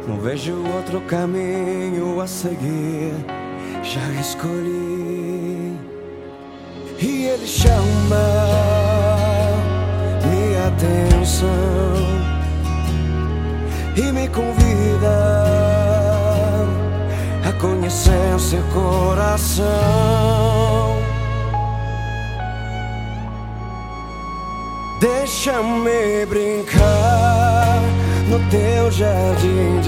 Não vejo outro caminho a seguir, já escolhi. E ele chama minha atenção e me convida a conhecer seu coração. Deixa-me brincar no teu jardim.